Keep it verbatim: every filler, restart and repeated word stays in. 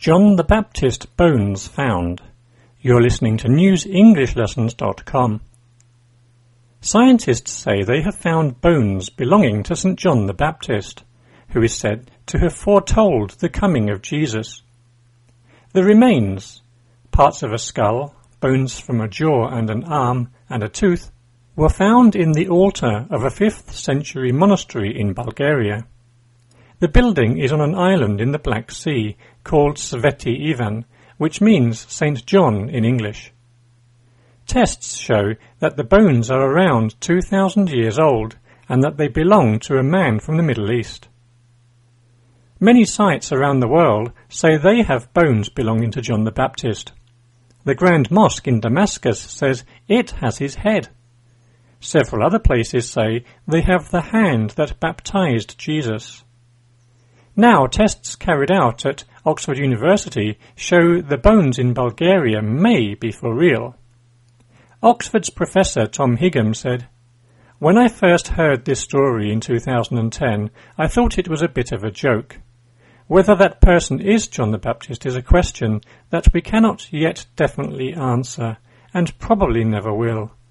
John the Baptist bones found. You're listening to news english lessons dot com. Scientists say they have found bones belonging to Saint John the Baptist, who is said to have foretold the coming of Jesus. The remains, parts of a skull, bones from a jaw and an arm and a tooth, were found in the altar of a fifth century monastery in Bulgaria. The building is on an island in the Black Sea called Sveti Ivan, which means Saint John in English. Tests show that the bones are around two thousand years old and that they belong to a man from the Middle East. Many sites around the world say they have bones belonging to John the Baptist. The Grand Mosque in Damascus says it has his head. Several other places say they have the hand that baptized Jesus. Now, tests carried out at Oxford University show the bones in Bulgaria may be for real. Oxford's Professor Tom Higham said, "When I first heard this story in two thousand ten, I thought it was a bit of a joke. Whether that person is John the Baptist is a question that we cannot yet definitely answer, and probably never will.